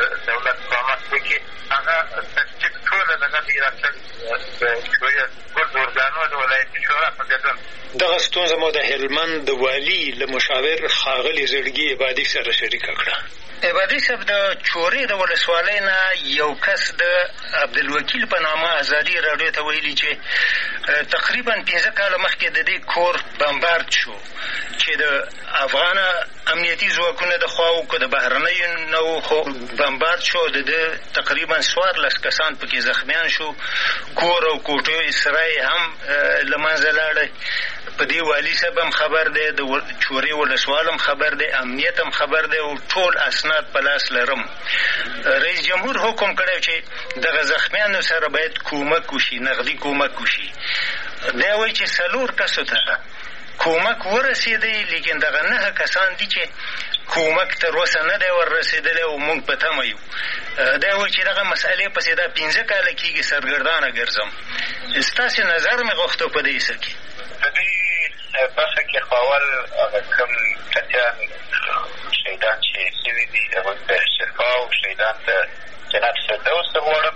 دولت قامت وکړي هغه تصدیق ټوله دغه د ریاست ګرد ارګانو د ولایتي شورا په ګډون. دغه ستونزه مو د هلمند د والي له مشاور ښاغلي زړګي عبادي سره شریکه کړه. عبادي صاحب د چورې د ولسوالۍ نه یو کس د عبدالوکیل په نامه ازادي راډیو ته ویلي چې تقریبا 15 کاله مخکې د دې کور بمبارد شو چې د افغان امنیتي ځواکونو د خوا او د بهرنیو نه خو بمبارد شو. د تقریبا 14 کسان پکې زخمیان شو. کور او کوټې سرای هم له منځه لاړی. په دې والي صاحب هم خبر دی، د چورې ولسوال هم خبر دی، امنیت هم خبر دی او ټول اسناد په لاس لرم. رئیس جمهور حکم کړی چې دغه زخمیانو سره باید کومک وشي، نغدي کومک وشي. دی وایي چې 4 کسو ته کومک ورسېدی، لیکن دغه 9 کسان دي چې کومک تر اوسه نه دی وررسېدلی او موږ په تمه یو. دی وایي چې دغه مسئلې پسې دا 15 کاله کېږي سرګردانه ګرځم. ستاسې نظر مې غوښته په دې څه کې. په دې برخه کې خو اول کوم کسان شهیدان چې سوي دي هغوی ته شفا او شهیدان ته جنت فردوس غواړم.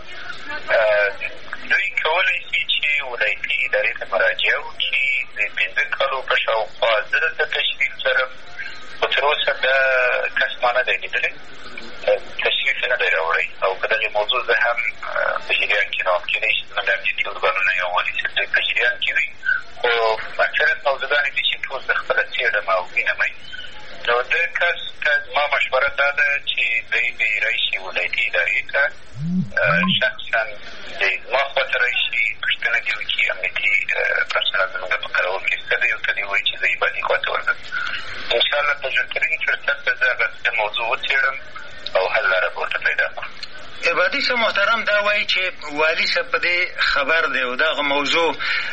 دوی کولی شي چې ولایتي ادارې ته مراجعه وکړي. د 15 کالو په شاوخوا زه دلته تشریف لرم، خو تر اوسه دا کس ما نه دی لیدلی، تشریف یې نه دی راوړی. او په دغې موضوع زه هم په جریان کې نه وم. کېدای شي زموږ امنیتي ارګانونه یا والي صاحب په جریان کې وي، خو اکثریت موضوعګانې دي چې ټول زه خپله څېړم او وینم. نو د کس ته زما مشوره دا ده چې دی دې راشي ولایتي ادارې ته، شخصا زما خواته راشي، پوښتنه دې وکړي امنیتي پرسنل زموږ په کارول کې څه دی، ورته دې ووایي چې زه عبادي خواته ورځم. انشاءالله په ژورترین فرصت به زه هغه موضوع وڅېړم او حل لاره به ورته پیدا کړم. عبادي صاحب محترم دا وایي چې والي صاحب په دې خبر دی او دغه موضوع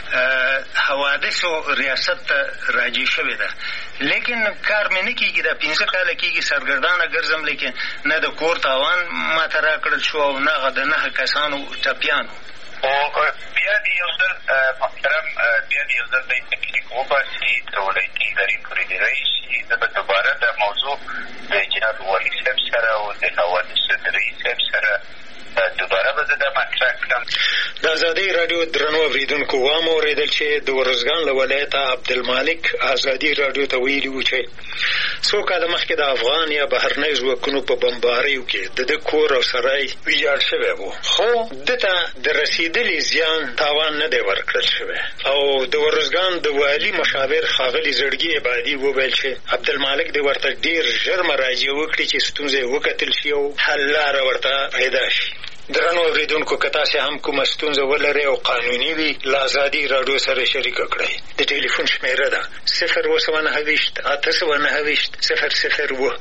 حوادثو ریاست ته راجع شوې ده، لیکن کار مې نه کېږي. دا 15 کاله کېږي سرګردانه ګرځم، لیکن نه د کور تاوان ماته راکړل شو او نه هغه د 9 کسانو ټپیانو. خو بیا دې یو ځل محترم بیا دې یو ځل دی تکلیف وباسي، تر ولایتي ادارې پورې دې راشي. زه به دوباره دا موضوع د جناب والي صاحب سره او د حوادثو د رئیس صاحب سره دوباره به زه دا مطرح کړم. د ازادۍ راډیو درنو اورېدونکو وام اورېدل چې د ارزګان له ولایته عبدالمالک ازادي راډیو ته ویلي وو چې 2 کاله مخکې د افغان یا بهرنیو ځواکونو په بمباریو کې د ده کور او سرای ویجاړ شوی و، خو ده ته د رسېدلي زیان تاوان نه دی ورکړل شوی. او د ارزګان د والي مشاور ښاغلي زړګي عبادي وویل چې عبدالمالک دې ورته ډېر ژر مراجعه وکړي چې ستونزه یې وکتل شي او حل لاره ورته پیدا شي. درنو اورېدونکو که تاسې هم کومه ستونزه ولرئ او قانوني وي له ازادي راډیو سره شریکه کړئ. د ټلیفون شمېره ده 029 829 002.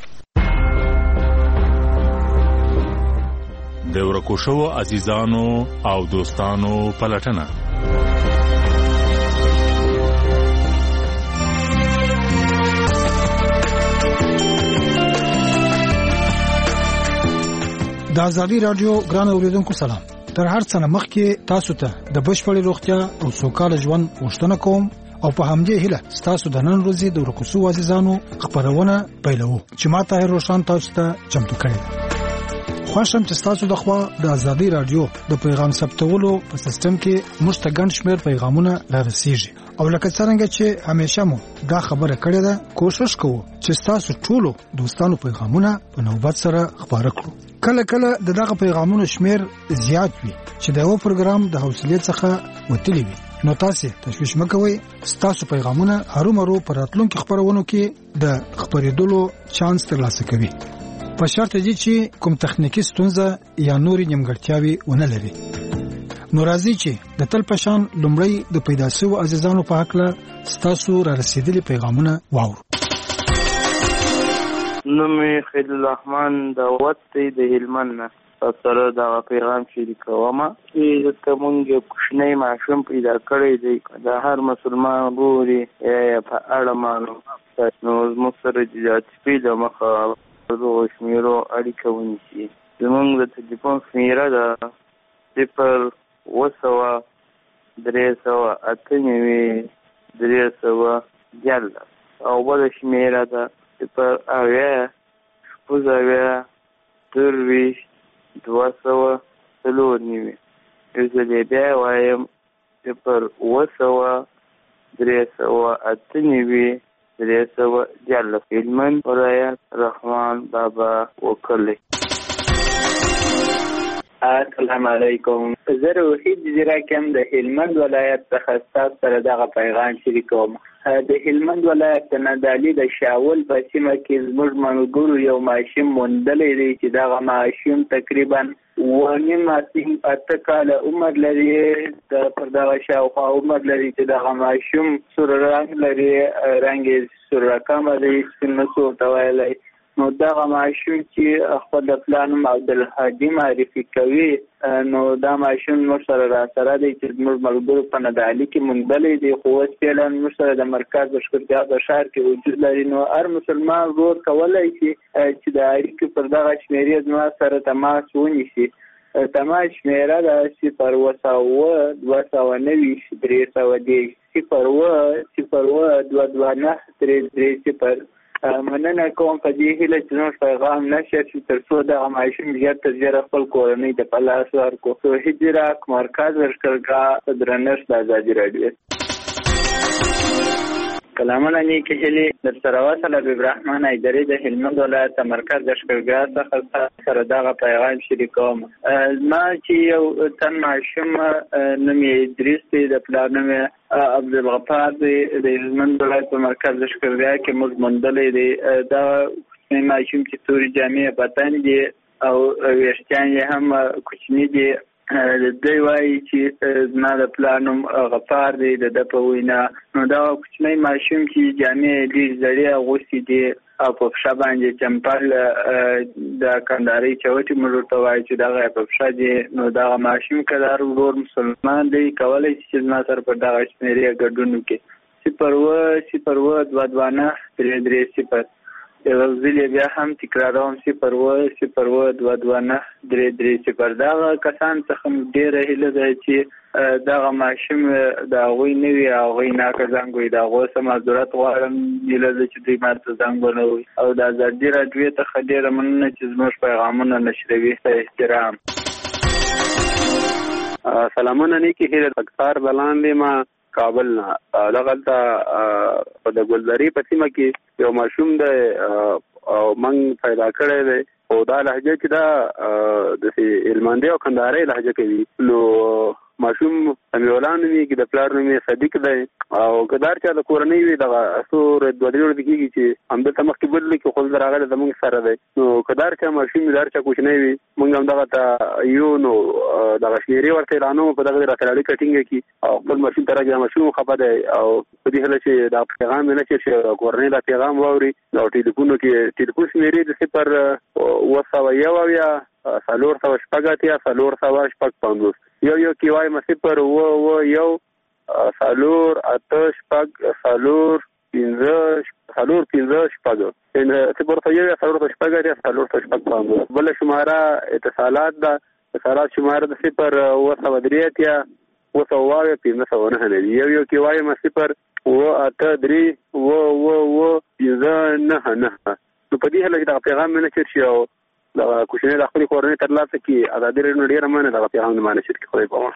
د ورکو شوو عزیزانو او دوستانو پلټنه. د ازادي راډیو ګران اوریدونکو سلام. تر هر څه مخکې تاسو ته د بشپړې روغتیا او سوکاله ژوند غوښتنه کوم او په همدې هیله ستاسو د نن ورځې د ورکو شوو عزیزانو خبرونه پیلوو چې ما طاهر روشن تاسو ته چمتو کړی. خوښم چې تاسو د خوا د ازادي راډیو د پیغام ثبتولو په سیستم کې موږ ته ګڼ شمېر پیغامونه رارسیږي او لکه څنګه چې همیشه مو دا خبره کړې ده، کوشش کوو چې تاسو ټولو دوستانو پیغامونه په نوبت سره خبره کړو. کله کله دغه پیغامونو شمېر زیات وي چې د یو پروګرام د حوصلې څخه وتلی وي، نو تاسو تشویش مه کوئ. ستاسو پیغامونه هرومرو په راتلونکو خبرونو کې د خبرېدلو چانس ترلاسه کوي، په شرط دی چې کوم تخنیکی ستونزه یا نورې نیمګړتیاوې ونه لري. نو راځي چې د تل پشان لومړی د پیدا شوو عزیزانو په حق ستاسو را رسیدلي پیغامونه واورو. نومې خلیل الرحمن داوود دی د هلمند نه. سره دا پیغام شریکوم چې کومه کوچنی ماشوم پیدا کړی دی د هر مسلمان ګوري په اړه معلومات نو موږ سره د پیدا مخه د شمیرو اړیکه ونیسي. زموږ د ټلیفون شمیره ده 0-398-311 او بل شمیره ده 0-9-9-9-9 224 یو ځل یې بیا وایم 0 398 هلمند ولایت رحمان بابا وکلی. السلام علیکم. زه روحید ځیرکم د هلمند ولایت څخه ستاسو سره دغه پیغام شریکوم. د هلمند ولایت د نادعلي د شاول په سیمه کې زموږ ملګرو یو ماشوم موندلی دی چې دغه ماشوم تقریبا 8 کاله عمر لري. پر دغه شاوخوا عمر لري چې دغه ماشوم سور رنګ لري، رنګ یې سور رقمه دی، سپین نسو ورته ویلی. نو دغه ماشوم چې خپل د پلار نوم عبدالهادي معرفي کوي، نو دا ماشوم موږ سره راسره دی چې زموږ ملګرو په نادعلي کې موندلی دی، خو اوس فعلا موږ سره د مرکز بشکرتیا په ښار کې وجود لري. نو هر مسلمان ورور کولی شي چې د اړیکې پر دغه شمېرې زما سره تماس ونیسي. تماس شمېره ده 0 مننه کوم په دې هیله چې زموږ پیغام نشر شي تر څو دغه ماشوم ژر تر ژره خپل کورنۍ ته په لاس ورکړو. توحید ځیرک، مرکز لښکرګاه، درنښت د ازادي راډیو. کلامونه نیکې هیلې در سره وصل. حبیب رحمان ایدري د هلمند ولایت مرکز لښکرګاه څخه سره دغه پیغام شریکوم. ما چې یو تن ماشوم نوم یې ادریس دی، د پلار نوم یې عبدالغفار دی، د هلمند ولایت په مرکز لښکرګاه کې موږ موندلی دی. دا کوچنی ماشوم چې تورې جامې بدن دي او ویښتان یې هم کوچني دي. دوی وایي چې زما د پلار نوم غفار دی د ده په وینا. نو دا کوچنی ماشوم چې جامې یې ډېر زړې اغوستې دي او په پښه باندې چمپل د کندهارۍ چوټې موږ ورته وایو چې دغه یې په پښه دي. نو دغه ماشوم که د هر ورور مسلمان دی کولی شي چې زما سره پر دغه شمېرې ګډون وکړي. 0 یو ځل بیا هم تکراروم 0 دغه کسان څخه ډېره هیله ده چې دغه ماشوم د هغوی نه وي، هغوی ناکه زنګ وي، د هغو څه معذورت غواړم. هیله ده چې دوی ماته زنګ ونه وي. او د ازادي راډیو څخه ډېره مننه چې زموږ پیغامونه نشروي. په احترام. سلامونه نیکې هیله. اکثر بلاندې ما کابل نه دغلته په د ګلزاري په سیمه کې یو ماشوم دی او موږ پیدا کړی دی. او دا لهجه چې دا د هلمندي او کندهارۍ لهجه کوي. نو ماشوم سمیع الله نومېږي، د پلار نوم یې صدیق دی. او که دا هر چا د کورنۍ وي دغه څو 2-3 ورځې کېږي چې همدلته مخکې بل کې خو راغلی زموږ سره دی. نو که دا هر چا ماشوم وي، دا هر چا کوچنی وي، موږ هم دغه ته یو نو دغه شمېرې ورته اعلانوو په دغه راسره اړیکه ټینګه کړي او خپل ماشوم ته راځي. ماشوم خفه دی او په دې هیله چې دا پیغام یې نشر شي، کورنۍ دا پیغام واوري. او ټلیفونو کې ټلیفون شمېرې د 0 406 406 یو کې وایم 0 1 4 8 5 بل شماره اتصالات ده. اتصالات شماره د 0 9 یو کې وایم 0 8 نو په دې هله چې دغه پیغام مې نشر شي او دغه کوچنی د خپلې کورنۍ ترلاسه کړي. ازادي راډیو ډېره مننه دغه پیغام مې نشر کړي. خدای پامان.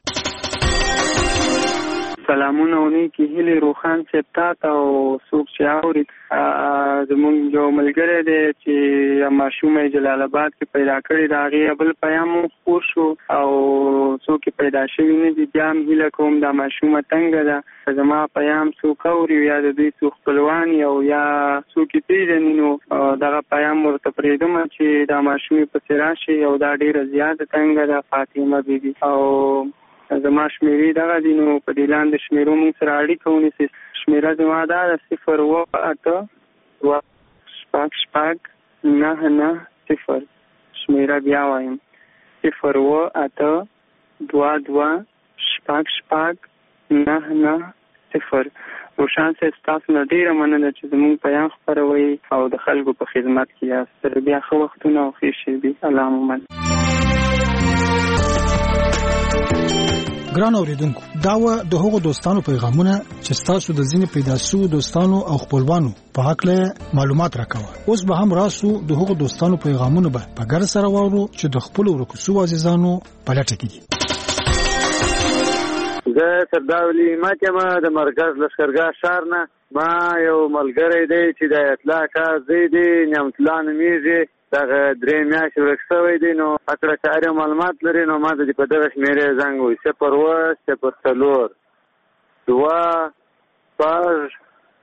سلامونه ونی کې هیلې روخان صاحب ته او څوک چې اوري. زمونږ یو ملګری دی چې ماشوم یې جلال آباد کې پیدا کړی، د هغې بل پیام خپور شو او څوک یې پیدا شوي نه دي. بیا هم هیله کوم دا ماشومه تنګه ده، زما پیام څوک اوري یا د دوی څوک خپلوان او یا څوک یې پېژني نو دغه پیام ورته پرېږدم چې دا ماشوم یې پسې راشي. او دا ډېره زیاته تنګه ده، فاطمه بیبي. او زما شمېرې دغه دي. نو په دې لاندې شمېرو موږ سره اړیکه ونیسئ. شمېره زما دا ده 0 8 2 6 9 0. شمېره بیا وایم 0 8 2 2 6 9 0. روشان صاحب ستاسو نه ډېره مننه چې زموږ پیام خپروئ او د خلکو په خدمت کې یاست. بیا ښه وختونه او ښې شېبې. الله مو مننه. ګران اوریدونکو دا و د هغو دوستانو پیغامونه چې تاسو د ځینې پیدا شوو دوستانو او خپلوانو په حق له معلومات راکوه. اوس به هم راسو د هغو دوستانو پیغامونه به په ګر سره وورو چې د خپل ورکوسو عزیزانو په لټه کې دي. زه سرداولی ماته د مرکز لشکرګاه شهر نه ما یو ملګری دی چې د اطلاع کار دی نعمتالله نومیږي دغه 3 میاشتې ورک شوی دی نو اکړه کاري معلومات لري نو ما د په دغه شمیرې زنګ وي 0 2 5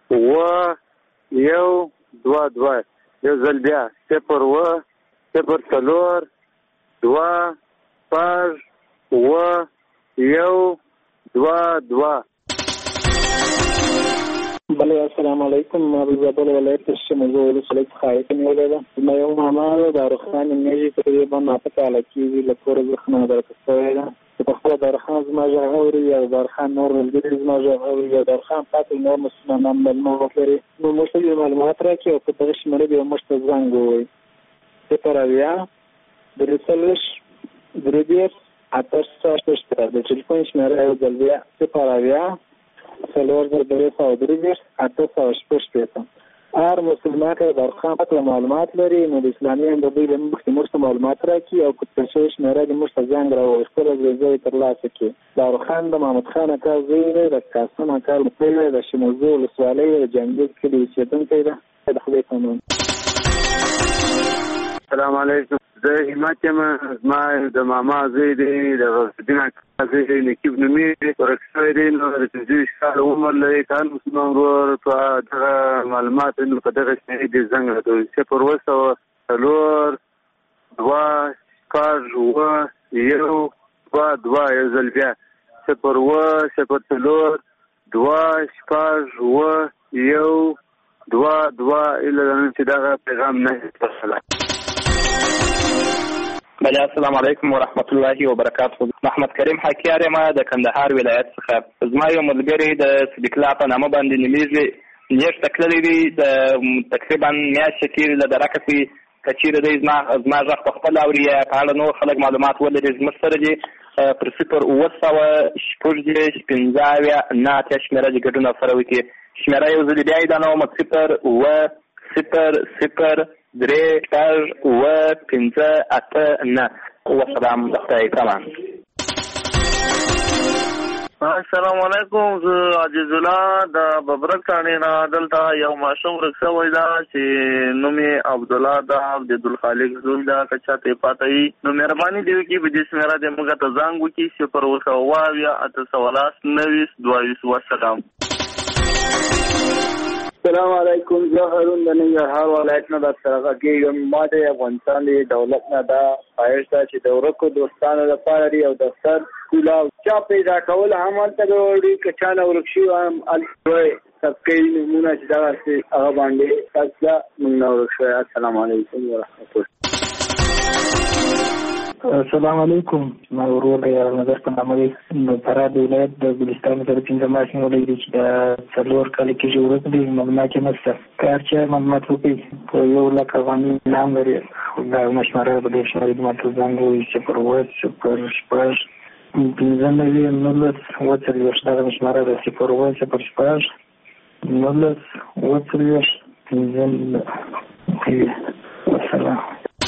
1 2 2 یو ځل بیا 0 0 2 5 1 2 2 بله السلام علیکم ما به زابل ولایت شموزو ولسوالۍ څخه اړیکه نیولې ده. زما یو ماما د روخان میږي تقریبا 9 کاله کېږي له کوره زخمه درکه شوې ده چې په خپله دارخان زما غږ اوري یا دارخان نور ملګري زما غږ اوري یا دارخان پاتې نور مسلمانان معلومات لري نو موږ ته معلومات راکړي او په دغه شمېرې به موږ ته زنګ ووایي 0 د ټلیفون شمېره یو ځل بیا 0 هر مسلمان که دارخان پاتې معلومات لري نو د اسلامي امدادۍ له مخکې موږ ته معلومات راکړي او کتل شوی شمېره د موږ ته زنګ راووایي خپله ځای ترلاسه کړي. دارخان د محمد خان اکا زوی دی د قاسم اکا لمسی دی د شموزو ولسوالۍ د جنګیز کلي اوسېدونکی ده د خدای په امان. السلام علیکم زه همت یم زما د ماما زوی دی د غوث الدین اکا زوی دی نقیب نومیږي ورک شوی دی نو د 25 کاله عمر لري که هر مسلمان ورور په دغه معلومات نو په دغه شمېرې دې زنګ راکوي 0 2 5 1 2 2 یو ځل بیا 0 2 5 1 2 2 الا چې دغه پیغام نه وصله. بله السلام علیکم ورحمت الله وبرکاته. محمد کریم حکیار ما د کندهار ولایت څخه. زما یو ملګری د صدیق الله په نامه باندې نومیږي نیټ تکللی دی د تقریبا میاشتې تېرې له درکه سي که چیرې دی زما غږ په خپل اوري یا په اړه نور خلک معلومات ولري زموږ سره دي پر 0 شپږ 15 نه اتیا شمېره دې ګډون سره وکړي. شمېره یو ځل بیا یې دا نوم 0 0 3 4 5 8 9 والسلام عليكم. السلام علیکم زه عزیز الله د ببرک ثاني نه دلته یو ماشوم ورک شوی دا چې نوم یې عبدالله ده عبدالخالق زوی ده که چاته پاته وي نو مهرباني دې وکړي په دې شمېره دې موږ ته زنګ وکړي 0 والسلام. السلام علیکم زه هارون د ننګرهار ولایت نه درسره غږیږم. ما د افغانستان د دولت نه دا خواهش ده چې د ورکو دوستانو لپاره لري او دفتر سکول او چا پیدا کول هم هلته وړي که چا نه ورک شي هم هلته صفقې نمونه چې دغسې هغه باندې تاسو ته موږ نه ورک شوی. السلام علیکم ورحمت الله. السلام علیکم ما ورور دی نظر په نامه دی نو فراه د ولایت د ګلستان سره 15 ماشین ولري چې د 4 کال کې جوړ کړی معلومات نشته کار چې معلومات وکړي په 1 لک افغاني نام لري دا مشوره به د شمارې د ماته زنګ وي چې پر وڅ پر شپږ 15 نولس وڅ دا مشوره د 0 وڅ پر شپږ نولس وڅ 15 والسلام.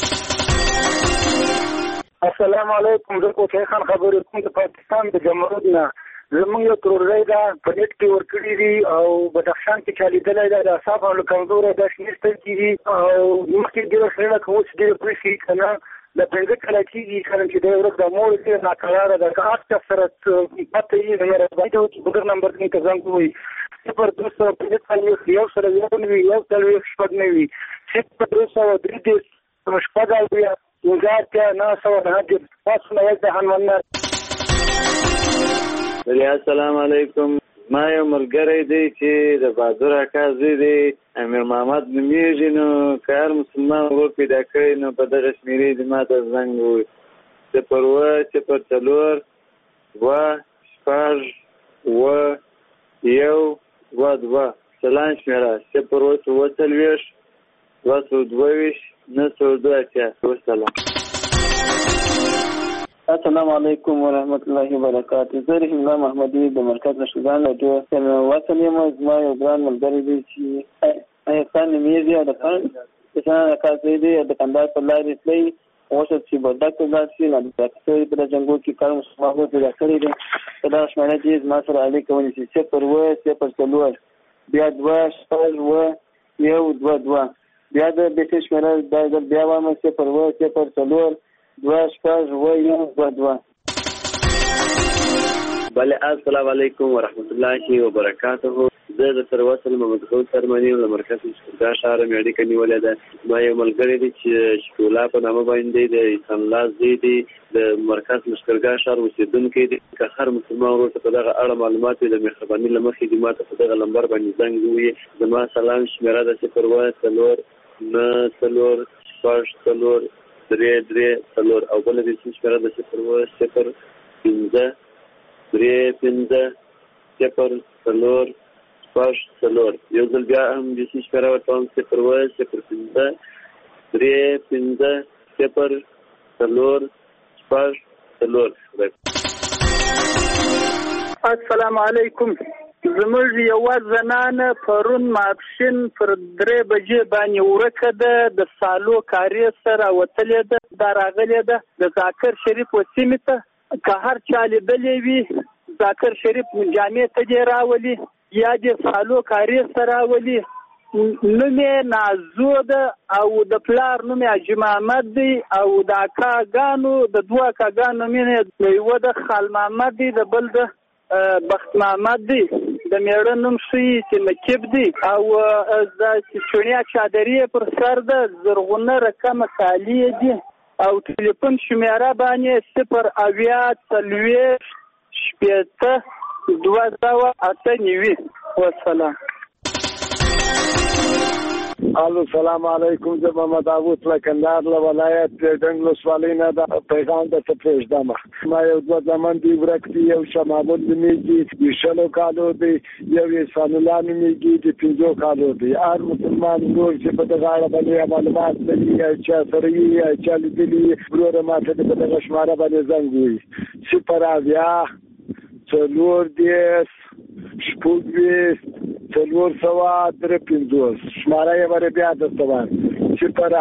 السلام علیکم زه کوټی خان خبرې کوم د پاکستان د جمهوریت نه. زموږ یو ترورۍ ده په نیټ کې ورکړي دي او بدخشان کې چا لیدلی ده د اعصاب او له کمزوری دا شمېر سترګې دي او مخکې ډېره سړی که اوس ډېره پوه شي که نه د 15 کاله کېږي کله چې دی ورځ د مور ډېره ناقراره ده که هر چا سره پته وي نو مهرباني ده وکړي بغیر نمبر کې ته زنګ ووایي 0 السلام علیکم ما یو ملګری دی چې د بهادر اکا زوی دی امیر محمد نومیږي نو که هر مسلمان ورور پیدا کړی نو په دغه شمېرې دې ما ته زنګ ووایي 0 4 1 2 سلام شمېره 0 2 2 9 2 والسلام. السلام علیکم ورحمت الله وبرکاته. زه رحیم الله محمدي د مرکز نشودان رادیو وصل یم. زما یو ګران ملګری دی چې احسان نومیږي د کسان کاسې دی د کندهار په لارې تللی اوسه چې بردک ته لاړ شي نو د ډاکټرۍ په جنګو کې کار مسلمانو پیدا کړی دی. دا شمېره چې زما سره اړیکه ونیسي 0 بیا 2 6 1 2 2 بیا د بیټ شمېره دا بیا وایم 0 2 6 1 2 2. بله السلام علیکم ورحمت الله وبرکاته. زه د سروسل محمد خود سرمنی له مرکز دا شهر مې اړیکه نیولې ده. ما یو ملګری دی چې شکولا په نامه باندې د اسلام الله زی دی د مرکز لشکرګاه شهر اوسیدونکی دی. که هر مسلمان ورته په دغه اړه معلومات د مهرباني له مخې دی ماته په دغه نمبر باندې زنګ ووایي. زما سلام شمېره ده 0 9 3 او بل د شمېره ده 0 5 3 5 0 4 یو ځل بیا هم د شمېره ورته 0 5 3 5 0 4 السلام علیکم. زموږ یوه زنانه پرون ماپښین پر 3 بجې باندې ورکه ده د سالو کارې سره وتلې ده. دا راغلې ده د ذاکر شریف وسیمې ته. که هر چا لیدلې وي ذاکر شریف جامع ته دې راولي یا دې سالو کارې سره راولي. نوم یې نازو ده او د پلار نوم یې حاجي محمد دی او د اکاګانو د 2 اکاګانو نوم یې یوه د خال محمد دی د بل د بخت محمد دی. د میړه نوم ښیي چې نقیب دی او د چونیا چادرې پر سر ده. زرغونه رقمه کالي دي او ټلیفون شمېره باندې 0 0 شپېته 2 وسلام. السلام علیکم. زه محمد داوود له کندهار له ولایت ډنګ ولسوالۍ نه د پیغام درته پرېږدم. ما یو 2 زامن دي ورک دي. یو شاه محمود نومېږي د 6 کالو دی. یو احسان الله نومېږي د 5 کالو دی. هر مسلمان ورور چې په دغه اړه باندې معلومات لري یا چا سره وي یا چا لیدلي وروره ماته د دغه شماره باندې زنګ ووایي 0 4 4 شماره یې ور بیا درته وایم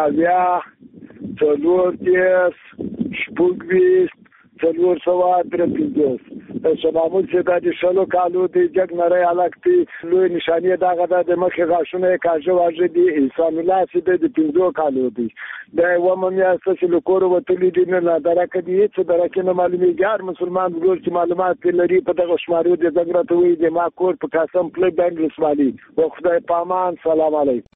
0 4 شمامون چې دا د 6 کالو دی جګ نری الک دی. لوی نشانې دغه د مخې غاښونه یې کاږه واژه دي. احسان الله چې د 5 کالو دی. دا اومه میاشت چې له کوره وتلي دي نه درکه دي هېڅ درکه نه معلومېږي. هر مسلمان ورور چې معلومات لري په دغه شمارو د زنګ راته وایي د ما کور په قاسم پله ډنګ ولسوالي. و خدای په امان. سلام علیکم.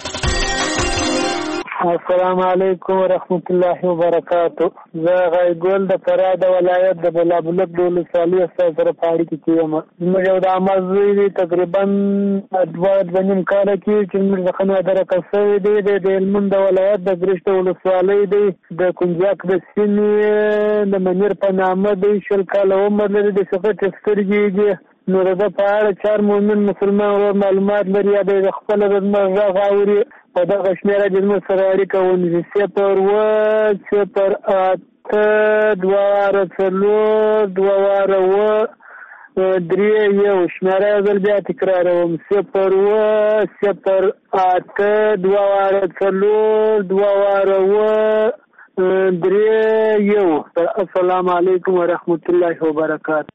السلام علیکم ورحمت الله وبرکاته. زه غیګل د فراه د ولایت د بلابلک د ولسوالۍ استاد سره په اړیکه کې یم. زموږ یو د عمر زوی دی تقریبا 2.5 کاله کې چې موږ څخه نادرکه شوی دی. د هلمند د ولایت د ګرشت ولسوالۍ دی د کنجاک د سیمې د منیر په نامه دی. 20 کاله عمر لري. د سقط سترګې دي. نو د په اړه 4 مؤمن مسلمان ورور معلومات لري یا د خپل د غږ اوري په دغه شمېره د زموږ سره اړیکه ونیسي 0 0 8 2 3 1 شمېره یو ځل بیا تکراروم 0 0 8 2 3 1. السلام علیکم ورحمت الله وبرکاته.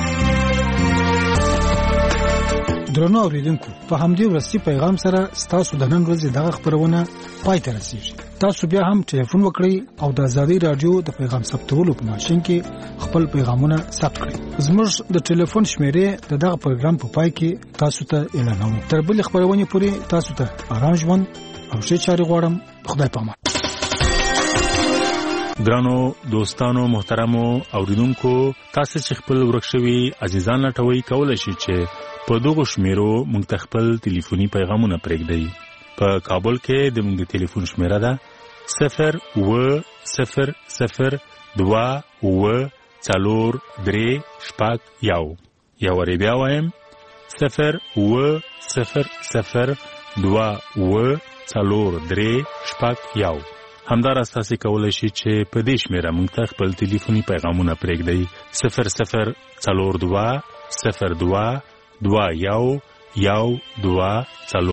درنو اوریدونکو په همدې ورسي پیغام سره ستاسو د نن ورځې دغه خبرونه پای ته رسیږي. تاسو بیا هم ټلیفون وکړئ او د آزادۍ رادیو د پیغام ثبتولو په ماشين کې خپل پیغامونه ثبت کړئ. زموږ د ټلیفون شمیرې د دغه پروګرام په پای کې تاسو ته اعلانوم. تر بل خبرونه پورې تاسو ته آرام ژوند او ښه چاري غواړم. خدای پامان. درانو دوستانو محترمو اوریدونکو تاسو چې خپل ورکشوي عزیزان لټوي کولای شئ چې په دغه شمیرو مونږ ته خپل ټلیفوني پیغامونه پرېږدئ. په کابل کې د مونږ ټلیفون شمیره ده 0 0 0 2 4 3 1. یا ور بیا وایم 0 0 0 2 4 3 1. همداراز تاسو کولای شئ چې په دې شمیره موږ ته خپل ټلیفوني پیغامونه پرېږدئ 0042 02 21 124